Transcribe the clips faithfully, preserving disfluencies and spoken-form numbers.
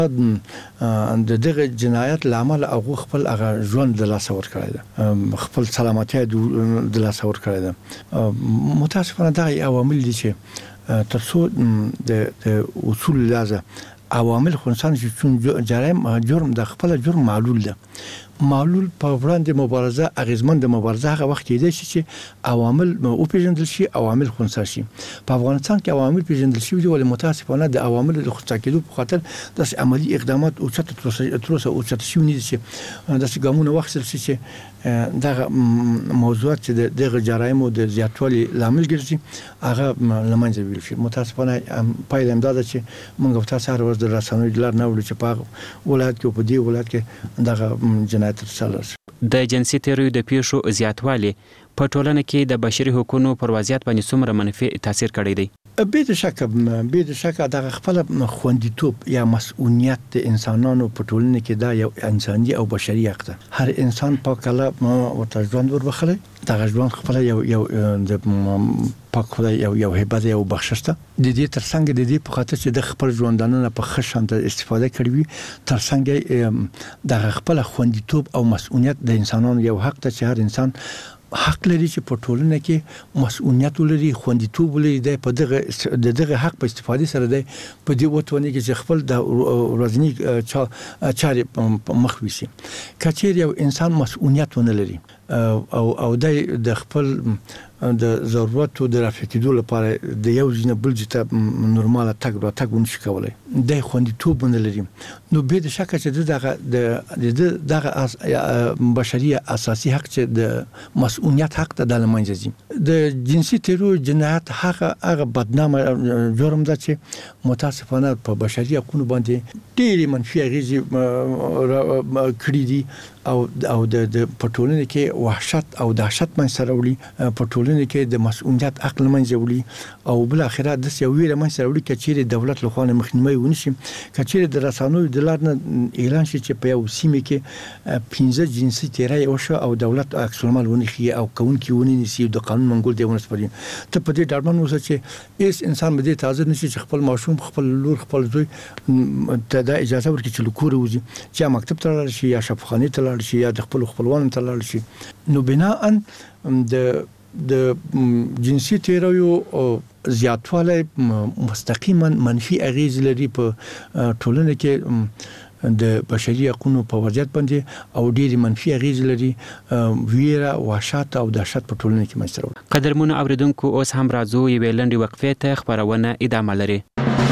د دغه جنایت لامل هغه خپل هغه ژوند د لاس ور کړی ده، خپل سلامتی د لاس ور کړی ده. متاسفانه دا عوامل دي چې ترڅو د اصول لازم عوامل خو انسان چې جرایم جرم د خپل جرم معلول ده، معلول په وړاندې مبارزه اغیزمن د مبارزه هغه وخت دی چې عوامل او پیژندل شي، عوامل خنثی شي. په افغانستان کې عوامل پیژندل شي ولې متاسفانه د عوامل د خنثی کېدو په خاطر د عملی اقدامات او چت تروسه او چت شي نه دي چې د ګامونو وخت سره چې دغه موضوعات چې دغه جرایم او د زیاتوالي لامل ګرځي هغه لمنځه ویل شي. متاسفانه پایله امداد چې موږ په تاسو هر ورځ د رسنوي لار نه ولې چې په ولایت کې په دې ولایت کې دغه جنایت د جنسي تیروي د پیښو زیاتوالی په ټولنه کې د بشري حقوقو پر وضعیت باندې څومره منفي تاثیر کړی دی؟ به د شک به د شک دغه خپل خوندیتوب یا مسؤلیت د انسانانو په ټولنه کې دا یو انساني او بشري حق ده. هر انسان پاک الله ورته ژوند وربخله، دغه ژوند خپل یو یو د پاک خدای یو یو هبه یو بخشش ده. د دې ترڅنګ د دې په خاطر چې د خپل ژوندانه په خښان ته استفاده کړی ترڅنګ د خپل خوندیتوب او مسؤلیت د انسانانو یو حق ته چې هر انسان حق لري چې په ټولنه کې مسؤلیت ولري، خوندیتوب ولري. د په دغه د دغه حق په استفادې سره د په دې وټونه کې چې خپل د ورځنی چارې مخ وسی. کچېر یو انسان مسؤلیت ونه لري او او د خپل د ضرورت او د رافقېدو لپاره د یو ځینه بل ځای نورماله تګ را تګ ونشي کولای، د خوندیتوب نه لري، نو به د شک چې دغه د دغه بشري اساسي حق چې د مسؤلیت حق ته د لمنځي. د جنسي تیرو جنایت هغه هغه بدنامه جرم ده چې متاسفانه په بشري حقوقو باندې ډېری منفي اغېزې کړې دي او او د پټولنه کې وحشت او دهشت من سره وړي، پټولنه کې د مسؤلیت عقل منځ وړي او بل اخره د یو ویره من سره وړي کچېره دولت له خوانه مخنیوي ونشي. کچېره د رسانوي د لارنه اعلان شي چې په یو سیمه کې پنځه جنسي تیرای او شو او دولت عکس العمل ونخي او کون کې ونی نسی د قانون منګول دی ونسپري. ته په دې ډاډمن اوسه چې هیڅ انسان به دې تازه نشي چې خپل ماشوم خپل لور خپل زوی ته د اجازه ورکړي چې لکور وځي، چې مکتب ته لاړ شي یا شفاخانه ته لاړ شي یا د خپل خپلوان ته لاړ شي. نو بناء د د جنسي تیروي زیاتوالی مستقیما منفي اغیز لري په ټولنه کې د بشري حقوقو په وضعیت باندې او ډېری منفي اغیز لري، ویره، وحشت او دهشت په ټولنه کې منځته. قدرمنو اوریدونکو اوس هم راځو یوې لنډې وقفې ته، خبرونه ادامه لري.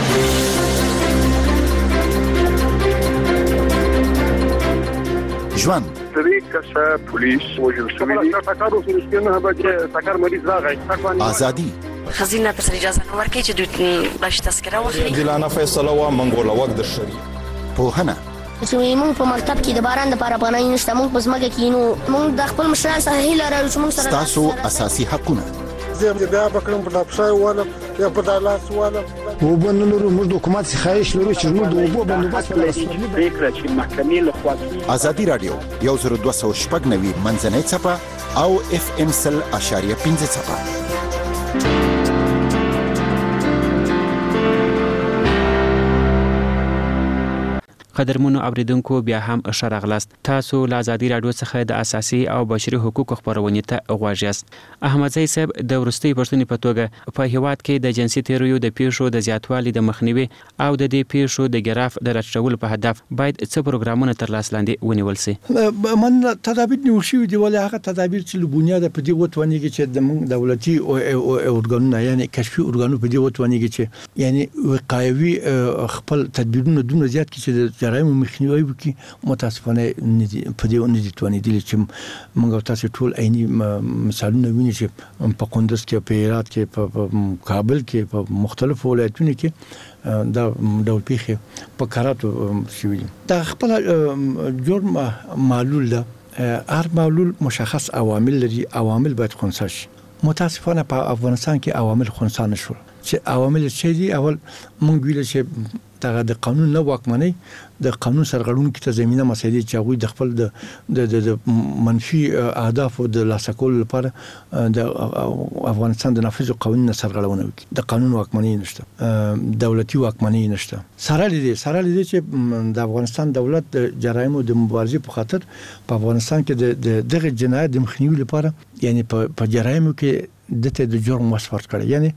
ژوند سری کسه پولیس وجل شوی دی ټاکارو سرسکنه به ټاکار مریض راغی ازادي خزینه پر اجازه نو ورکړي چې دوی باش تذکره واخلي. دلانه فیصله وا منګوله وخت در شری پوهنه چې موږ په مکتب کې د باران د لپاره پناه نشته، موږ په ځمکه کې نو موږ د خپل مشران سره هیله لرو چې موږ سره تاسو اساسي حقونه زه بیا بکرم په ډاپشای والا یا په دالاس والا و بنلرو موږ د حکومت خواهش لرو چې موږ د اوبو بندوبست ولرو. فکر چې محکمې له خوا ازادي رادیو یو زر دوه سوه شپږ نوي منځنۍ څپه او اف ام سل اشاریه پنځه څپه. قدرمنو اوریدونکو بیا هم ښه راغلاست. تاسو له ازادي راډیو څخه د اساسي او بشري حقوقو خبرونه ته غواړئ یاست. احمدزی صاحب د ورستۍ پښتنې په توګه په هیواد کې د جنسي تیرویو د پیښو د زیاتوالي د مخنیوي او د دې پیښو د ګراف د راټولولو په هدف باید څه پروګرامونه تر لاس لاندې ونیول شي؟ من تدابیر نیول شوي دي، ولې هغه تدابیر چې له بنیاده په دې وتوانېږي چې د دولتي ارګانونه یعنی کشفي ارګانونه په دې وتوانېږي چې یعنی وقایوي خپل تدبیرونه دومره زیات کړي چې جرایم مخنیوي وکړي. متاسفانه په دې نه دي توانېدلي چې موږ تاسو ټول عیني مثالونه ویني چې په قندوز کې، په هرات کې، په کابل کې، په مختلفو ولایتونو کې دا ډول پیښې په کاراتو شوي دي. دا خپل جرم معلول ده، هر معلول مشخص عوامل لري، عوامل باید خنثی شي. متاسفانه په افغانستان کې عوامل خنثی نشول چې عوامل څه دي. اول مونږ ویل چې دغه د قانون نه واکمنۍ د قانون سرغړونکو ته زمينه مسایلې چې هغه د خپل د د منفي اهداف او د لاسکول لپاره د افغانستان د نافذ قوانینو سرغړونه وکړي. د قانون واکمنۍ نشته، دولتي واکمنۍ نشته. سره لدې سره لدې چې د افغانستان دولت د جرایمو د مبارزې په خاطر په افغانستان کې د دغه جنایت د مخنیوي لپاره یعنی په جرایمو کې دته د جرم وسفر کړي، یعنی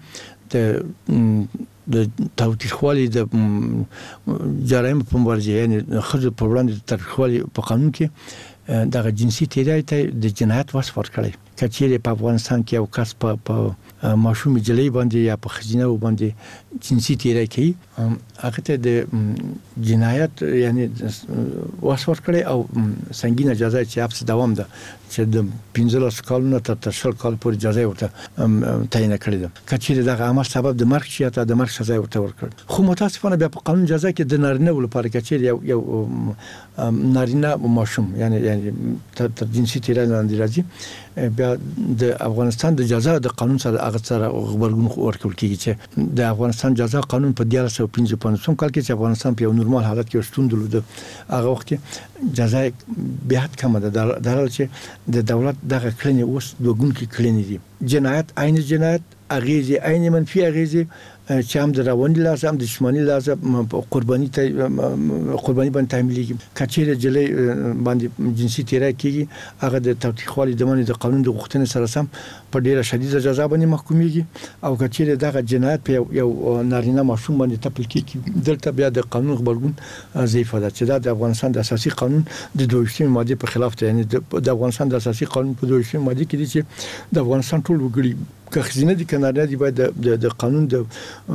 د د تاوتریخوالي د جرایم په مبارزه یعنی خځو په وړاندې تاوتریخوالي په قانون کې دغه جنسي تیری ته د جنایت وصف ورکړي. کچېره په افغانستان کې یو کس په په ماشوم جلۍ باندې یا په خزینه باندې جنسي تیری کوي، هغه ته د جنایت یعنی وصف ورکړي او سنگینه جزا چې حبس دوام ده چې د پنځلس کالونو تر شل کال پورې جزا ورته تعیین کړې ده. کچېره دغه عمل سبب د مرګ شي ته د مرګ سزا ورته ورکړي. خو متاسفانه بیا په قانون جزا کې د نارینه لپاره کچېره یو یو نارینه ماشوم یعنی یعنی تر جنسي تیری لاندې راځي، بیا د افغانستان د جزا د قانون سره هغه سره خبرګون ورکول کیږي چې د افغانستان جزا قانون په دیارلس سوه پنځه پنځوس کال کې چې افغانستان په یو نورمال حالت کې شتون درلود، هغه وخت کې جزا بیا کم ده د حال چې د دولت دغه کړنې اوس دوه ګون کې کړنې دي. جنایت عین جنایت، اغیزه عین منفي اغیزه چې هم د رواني لازم د جسماني لازم قرباني ته قرباني باندې تعمیلېږي. کچېره جلې باندې جنسي تیری کیږي، هغه د تاوتریخوالي د باندې د قانون د غوښتنې سره سم په ډیره شدیده جزا باندې محکومیږي، او کچېره دغه جنایت په یو نارینه ماشوم باندې تپل کیږي. دلته بیا د قانون خبرګون ضعیف ده چې دا د افغانستان د اساسي قانون د دویشتمې ماده په خلاف ده. یعنی د افغانستان د اساسي قانون په دویشتمې ماده کې دي چې د افغانستان ټول وګړي که خزینه دي کناریا دي باید د د قانون د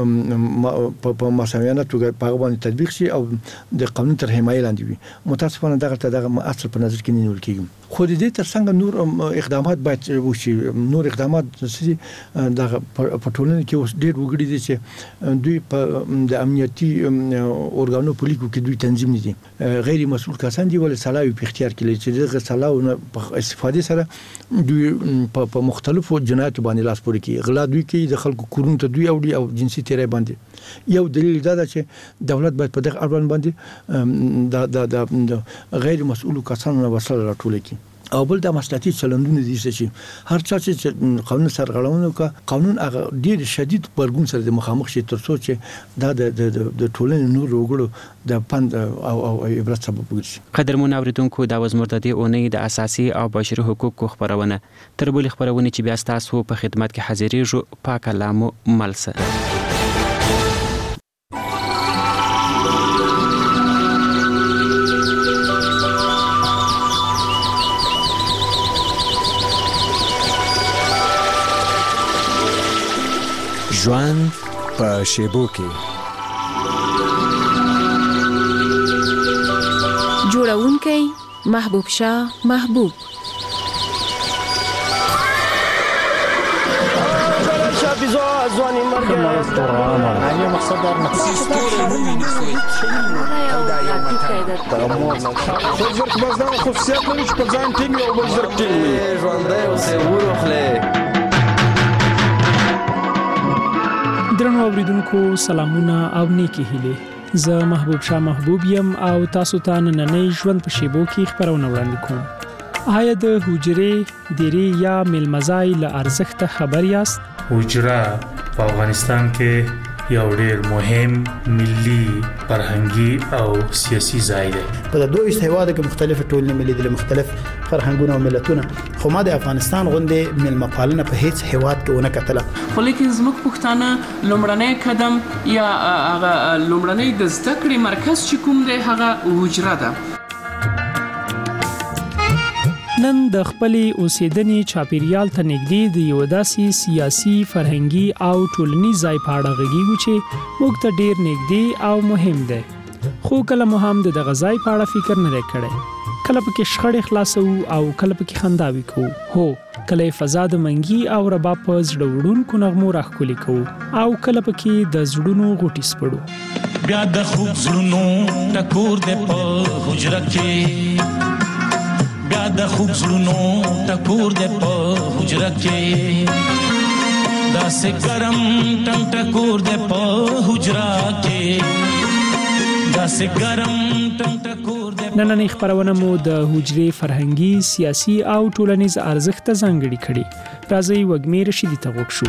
په مساویانه توګه په باندې تطبیق شي او د قانون تر حمایې لاندې وي. متاسفانه دغه ته دغه اصل په نظر کې نه نیول کیږي. خو د دې ترڅنګ نور اقدامات باید وشي. نور اقدامات چې دغه په ټولنه کې اوس ډېر وګړي دي چې دوی په د امنیتي اورګانو په لیکو کې دوی تنظیم دي، غیر مسؤل کسان دي ولې سلاوي په اختیار کې چې دغه سلاو په استفاده سره دوی په مختلفو جنایتو باندې لاس پورې کوي. غلا دوی کوي، د خلکو کورونو ته دوی اوړي او جنسي تیری باندې. یو دلیل دا ده چې دولت باید په دغه اړوند باندې د د غیر مسؤل کسانو وسله راټول کړي. او بل د مسلطي چلندونه دي چې هر چا چې قانون سرغړونه وکړي، قانون هغه ډیر شدید خبرګون سره د مخامخ شي تر څو چې دا د د ټولنې نور وګړو د پند او او عبرت سبب وګرځي. قدرمن اوریدونکو، دا وزمر د دې اونۍ د اساسي او بشري حقوقو خبرونه تر بل خبرونه چې بیا تاسو په خدمت کې حاضرېږو. پاک کلامو ملسه ژوند په شیبو کې. جوړونکی محبوب شاه محبوب. ځواني مرګ نه مقصد دار نه څه بس دا خصوصیت لري چې په ځان ټینګ او بل زر ټینګ وي. ژوندۍ اوسې ورخله. درنو اوریدونکو، سلامونه او نیکی هیله. زه محبوب شاه محبوب یم او تاسو ته نننۍ ژوند په شیبو کې خبرونه وړاندې کوم. آیا د حجرې، دیرې یا میلمځای له ارزښته خبر یاست؟ حجره په افغانستان کې یو ډېر مهم ملي، فرهنګي او سیاسي ځای دی. په دوه هیوادو کې مختلف ټولنې ملي دي، مختلف فرهنګونه او ملتونه، خو ما د افغانستان غوندې میلمه پالنه په هیڅ هیواد کې ونه کتله. خو لیکن زموږ پښتانه لومړنی قدم یا هغه لومړنی د زده کړې مرکز چې کوم دی هغه حجره ده. نن د خپلې اوسېدنې چاپیریال ته نږدې د یو داسې سیاسي، فرهنګي او ټولنیز ځای په اړه غږیږو چې موږ ته ډېر نږدې او مهم دی. خو کله مو هم د دغه ځای په اړه فکر نه دی کړی. کله پکې شخړې خلاصو او کله پکې خنداوي کوو. هو، کله فضا د منګي او رباب په زړه وړونکو نغمو راښکلي کوو او کله پکې د زړونو غوټې سپړو. بیا د خوب زړونو ټکور دی په حجره کې، بیا د خوب زړونو ټکور دی په حجره کې. داسې ګرم ټنګ ټکور دې په حجرا کې داسې ګرم ټنګ ټکور دې. نننۍ خبرونه مو د حجرې فرهنګي، سیاسي او ټولنیز ارزښت ته ځانګړي کړي. راځي وګمې رشیدي ته وګورو.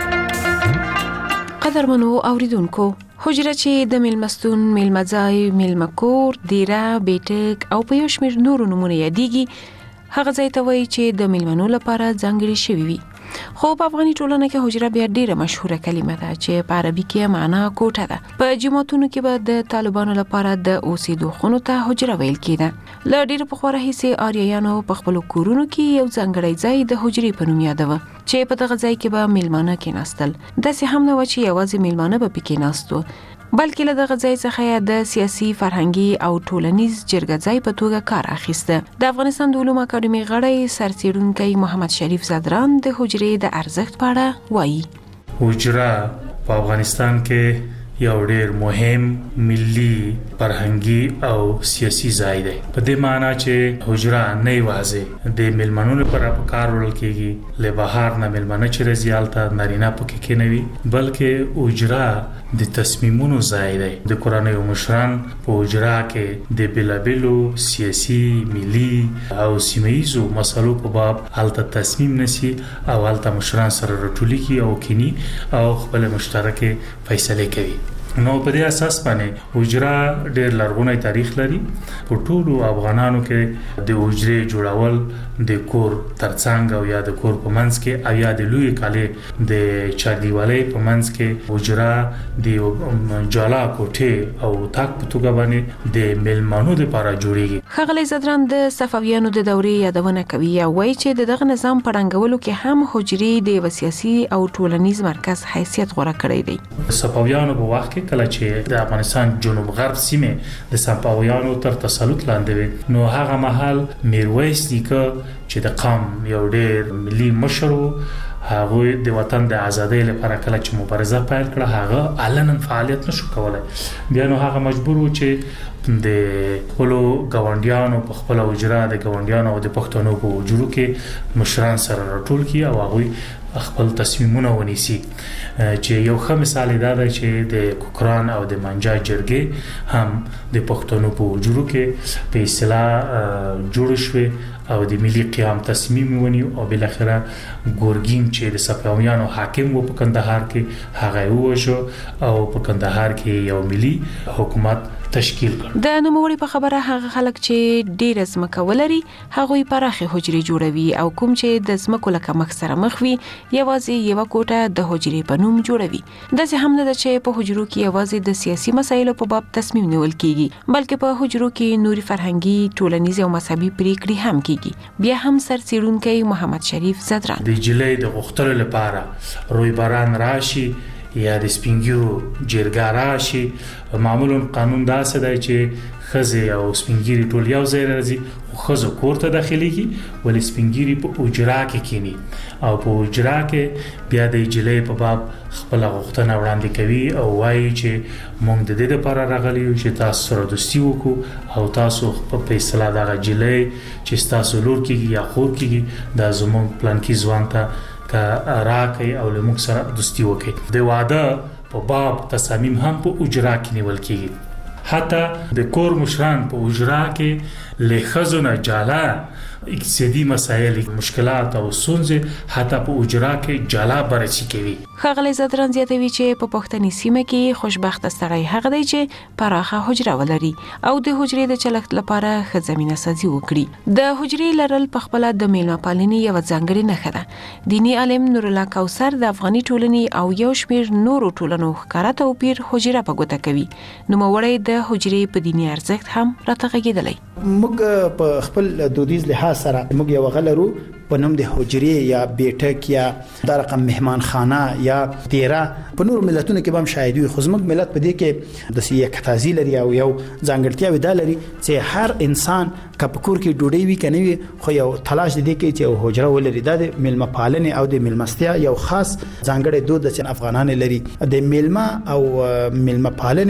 قدرمنو اوریدونکو، حجره چې د میلمستون، میلمځای، میلمکور، دیره، بیټک او په یو شمېر نورو نومونه یادېږي، هغه ځای ته وایي چې د میلمنو لپاره ځانګړي شوی وي. خو په افغاني ټولنه کې حجره بیا ډیره مشهوره کلمه ده چې په عربي کې معنا کوټه ده. په جماعتونو کې به د طالبانو لپاره د اوسېدو خونو ته حجره ویل کېده. له ډیره پخوا راهیسې آریایانو په خپلو کورونو کې یو ځانګړی ځای د حجرې په نوم یادوه چې په دغه ځای کې به میلمانه کېناستل. داسې هم نه و چې یوازې میلمانه به پکې ناست وو، بلکې له دغه ځای څخه د سیاسي، فرهنګي او ټولنیز جرګه ځای په توګه کار اخیسته. د افغانستان د علومو اکاډمي غړی سرڅېړونکی محمد شریف زدران د حجرې د ارزښت په اړه وایي. حجره په افغانستان کې یو ډېر مهم ملي، فرهنګي او سیاسي ځای دی. په دې معنی چې حجره نه یوازې د میلمنو لپاره په کار وړل کېږي، له بهر نه میلمنه چې راځي هلته نارینه پکې کېنوي، بلکې حجره د تصمیمونو ځای دی. د کورنیو مشران په حجره کې د بېلابېلو سیاسي، ملي او سیمه‌ییزو مسلو په باب هلته تصمیم نیسي او هلته مشران سره راټولیږي او کینی او خپل مشترکه فیصله کوي. نو په دې اساس باندې حجره ډېر لرغونی تاریخ لري. په ټولو افغانانو کې د حجرې جوړول د کور ترڅنګ او یا د کور په منځ کې او یا د لوی کالي د چاردیوالۍ په منځ کې حجره د جالا کوټه او تاک په توګه باندې د میلمنو لپاره جوړیږي. ښاغلی زدران د صفویانو د دورې یادونه کوي او وایي چې دغه نظام په ړنګولو کې هم حجرې د یو سیاسي او ټولنیز مرکز حیثیت غوره کړی دی. صفویانو په وخت کله چې د افغانستان جنوب غرب سیمه د صفویانو تر تسلط لاندې وي، نو هغه مهال میرویس نیکه چې د قام یو ډېر ملي مشر و، هغه د وطن د ازادۍ لپاره کله چې مبارزه پیل کړه، هغه علنا فعالیت نشو کولای. بیا نو هغه مجبور و چې د خپل ګاونډیانو په خپل حجره د ګاونډیانو او د پښتنو په حجرو کې مشران سره راټول کی او هغه خپل تصمیمونه ونیسي. چې یو ښه مثال دا دی چې د کوکران او د منجا جرګې هم د پښتنو په حجرو کې په اصطلاح جوړ شوې او د ملي قیام تصمیم ونیو او بل اخره ګورګین چې د صفویانو حاکم و په کندهار کې هغه وشو او په کندهار کې یو ملي حکومت تشکیل کړ. د نوموړي په خبره هغه خلک چې ډېر ځمکه ولري هغوی پراخه حجرې جوړوي او کوم چې د ځمکو لکه مخ سره مخ وي یوازې یو کوټه د حجرې په نوم جوړوي. داسې هم نه ده چې په حجرو کې یوازې د سیاسي مسایلو په باب تصمیم نیول کیږي، بلکې په حجرو کې نوري فرهنګي، ټولنیز او مذهبي پریکړې هم کیږي. بیا هم سرڅېړونکی محمد شریف زدران د جلې د غختلو لپاره روی باران راشي یا د سپینګیرو جرګه راشي، معمولا قانون داسې دی چې خزه او سپینګیری ټول یو ځای راځي، خو خزه کور ته داخليږي ولې سپینګیری په اجرا کې کینی او په اجرا کې بیا د جلې په باب خپل غوښتنه وړاندې کوي او وایي چې موږ د دې لپاره راغلي یو چې تاسو سره دوستي وکړو او تاسو په فیصله دغه جلې چې تاسو لور کېږي یا خور کېږي د زموږ پلان کې ځوان ته کا راکې او له موږ سره دوستي وکړي. د واده په باب تصامیم هم په اجرا کې نیول کېږي. حتی د کور مشران په اجرا کې له خزونه جالا اقتصادي مسایل، مشکلات او ستونزې حتی په اجرا کې جالا بررسي کوي. ښاغلی زدران زیاتوي چې په پښتني سیمه کې خوشبخته سړی هغه دی چې پراخه حجره ولري او د حجرې د چلښت لپاره ښه زمینه سازي وکړي. د حجرې لرل په خپل د میلمه پالنې یو ځانګړې نښه ده. دیني عالم نور الله کوثر د افغاني ټولنې او یو شمېر نورو ټولنو ښکاره توپیر حجره په ګوته کوي. نوموړی د حجرې په دیني ارزښت هم راته غږېدلی. موږ په خپل دودیز لحاظ سره موږ یو غلرو په نوم د حجرې یا بیټک یا د رقم مهمان خانه یا دیره په نور ملتونو کې هم شاهد وي، خو زموږ ملت په دې کې د سیاق تازي لري او یو ځانګړتیا ودا لري چې هر انسان کپکور کې ډوډۍ وی کني خو یو تلاش دي کې چې حجره ولري. د ملمه پالنې او د ملمستیا یو خاص ځانګړی دود چې افغانان لري. د ملمه او ملمه پالنې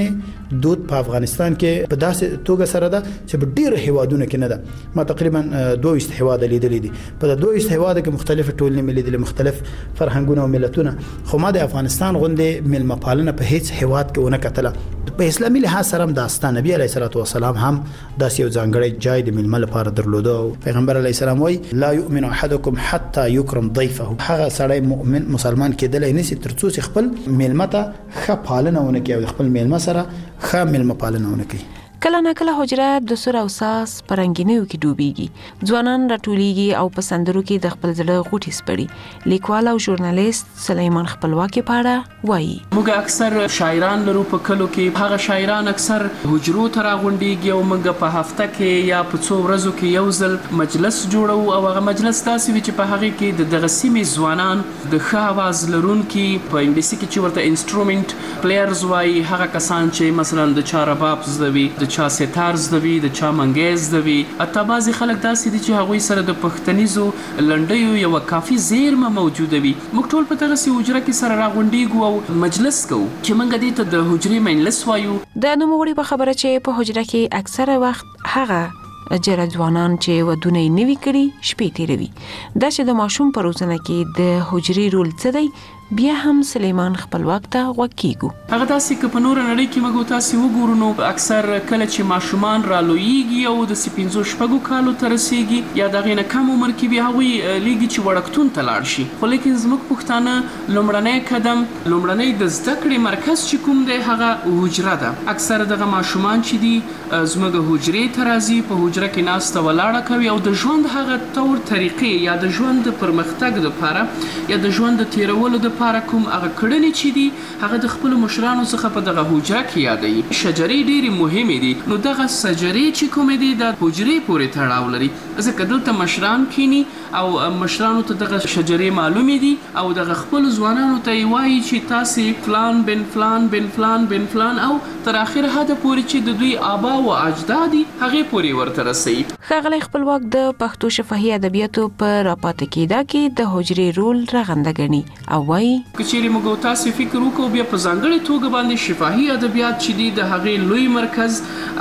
دود په افغانستان کې په داسې توګه سره ده چې په ډیره هیوادونو کې نه ده. ما تقریبا دوه ویشت هیواد لیدلې دي. په دوه ویشت هیواد کې مختلف ټولنې ملي دي، مختلف فرهنګونه او ملتونه، خو ما د افغانستان غونډې ملمه پالنه په هیڅ هیواد کې ونه کتله. په اسلامي لحاظ سره هم داستان نبی علیه الصلاه والسلام هم داسې یو ځانګړی جای د ملمه لپاره درلوده. پیغمبر علیه السلام وایي لا یؤمن احدکم حتی یکرم ضیفه. هغه سړی مؤمن مسلمان کېدلی نشي تر څو چې خپل ملمه ته ښه پالنه ونه کړي او خپل ملمه سره ښه ملمه پالنه ونه کړي. کله نه کله حجره د سور او ساس پرنګینیو کې ډوبېږي، ځوانان راټولېږي او په سندرو کې د خپل زړه غوټې سپړي. لیکوال او ژورنالیست سلیمان خپلواکي پاړه وایي موږ اکثر شاعران لرو په کلو کې، هغه شاعران اکثر حجرو ته راغونډېږي او موږ په هفته کې یا په څو ورځو کې یو ځل مجلس جوړو او هغه مجلس داسې وي چې په هغه کې د دغه سیمې ځوانان د ښه اواز لرونکي په انګلیسي کې چې ورته انسټرومنټ پلیئرز وایي، هغه کسان چې مثلا د چا رباب زده وي، د چا ستار زده وي، د چا منګی زده وي. حتی بعضې خلک داسې دي چې هغوی سره د پښتنیزو لنډیو یوه کافي زیرمه موجوده وي. موږ ټول په دغسې حجره کې سره راغونډېږو او مجلس کوو چې موږ دې ته د حجرې مجلس وایو. د نوموړي په خبره چې په حجره کې اکثره وخت هغه جره ځوانان چې ودونه یې نوي کړي شپې تېروي. دا چې د ماشوم په روزنه کې د حجرې رول څه دی، بیا هم سلیمان خپلواک ته غوږ کیږو. هغه داسې که په نوره نړۍ کې موږ تاسې وګورو نو اکثر کله چې ماشومان رالویږي او د پنځو شپږو کالو ته رسیږي یا د هغې نه کم عمر کې بیا هغوی لیږي چې وړکتون ته لاړ شي. خو لیکن زموږ پښتانه لومړنی قدم، لومړنی د زده کړې مرکز چې کوم دی هغه حجره ده. اکثر دغه ماشومان چې دي زموږ حجرې ته راځي، په حجره کې ناسته ولاړه کوي او د ژوند هغه طور طریقې یا د ژوند د پرمختګ دپاره یا د ژوند د تېرولو د لپاره کوم هغه کړنې چې دي هغه د خپل مشرانو څخه په دغه حجره کې یادوي. شجرې ډېرې مهمې دي، نو دغه شجرې چې کومې دي د حجرې پورې تړاو لري. ځکه دلته مشران کینی او مشرانو ته دغه شجرې معلومې دي او دغه خپل ځوانانو ته یې وایي چې تاسې فلان بن فلان بن فلان بن فلان او تر اخره حده پورې چې د دوی آبا او اجداد هغې پورې ورته رسوي. ښاغلی خپلواک د پښتو شفاهي ادبیاتو په راپاتې کېدا کې د حجرې رول رغنده ګڼي او وایي که چیرې موږ تاسې فکر وکړو بیا په ځانګړې توګه باندې شفاهي ادبیات چې دي د هغې لوی مرکز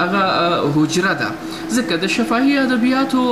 هغه حجره ده. ځکه د شفاهي ادبیاتو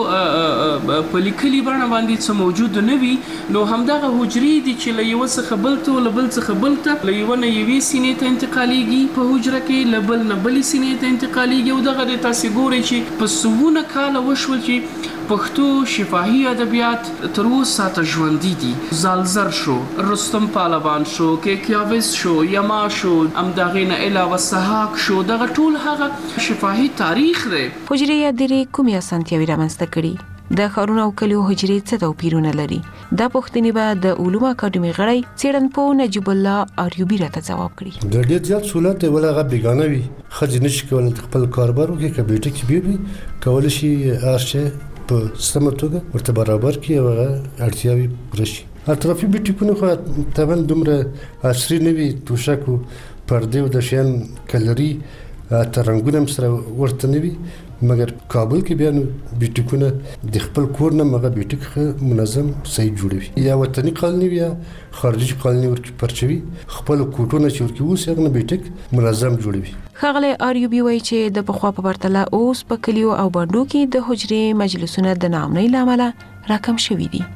په لیکلي بڼه باندې څه موجود نه وي، نو همدغه حجرې دي چې له یوه څخه بل ته له بل څخه بل ته له یوه نه یوې سینې ته انتقالېږي په حجره کې، له بل نه بلې سینې ته انتقالېږي او دغه د تاسې ګورئ چې په سوونه کاله وشول چې پښتو شفاهي ادبیات تر اوسه ته ژوندي دي. زالزر شو، رستم پهلوان شو، کیکیاوس شو، یما شو، همدغې نه علاوه سحاق شو، دغه ټول هغه شفاهي تاریخ دی. حجرې یا درې کومې اسانتیاوې رامنځته کړي؟ د ښارونو او کلیو حجرې څه توپیرونه لري؟ دا پوښتنې به د علومو اکاډمي غړی څېړنپوه نجیب الله آریوبي راته ځواب کړي. د ډېر زیات سهولت دی، ولې هغه بیګانه وي، ښځې نشي کولی خپل کاروبار وکړي، که بیټه کې بیا وي کولی شي هر شی په سمه توګه ورته برابر کړي او هغه اړتیاوې پوره شي. اطرافي بوټیکونه خو طبعا دومره عصري نه وي، توشک و پردې او د شیان کلري ترنګونه هم سره ورته نه وي، مګر کابل کې بیا نو بوټیکونه د خپل کور نه هغه بوټیک منظم صحیح جوړوي، یا وطني قالینې وي یا خارجي قالینې ورکې پرچوي، خپل کوټونه چې ورکې اوس هغه بوټیک منظم جوړوي. ښاغلی آریوبي وایي چې د پخوا په پرتله اوس په کلیو او بانډو کې د حجرې مجلسونه د ناامنۍ له امله راکم شوي دي.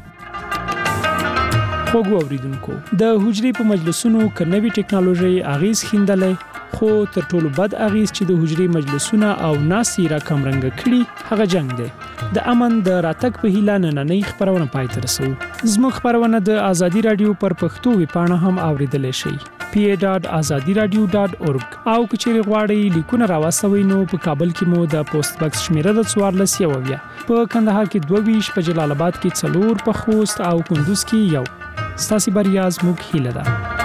خوږو اوریدونکو، د حجرې په مجلسونو که نوې ټکنالوژي اغیز ښیندلی، خو تر ټولو بد اغیز چې د حجرې مجلسونه او ناستې را کمرنګه کړي هغه جنګ دی. د امن د راتګ په هیله نننۍ خپرونه پای ته رسوو. زموږ خپرونه د ازادي رادیو پر پښتو ویبپاڼه هم اوریدلی شئ، پی ای ډاټ ازادي رادیو ډاټ اورګ. او که چیرې غواړئ لیکونه راواستوئ نو په کابل کې مو د پوسټ بکس شمیره د څوارلس یو اویا، په کندهار کې دوه ویشت، په جلال آباد کې څلور، په خوست او کندوز کې یو. ستاسې بریا زموږ هیله ده.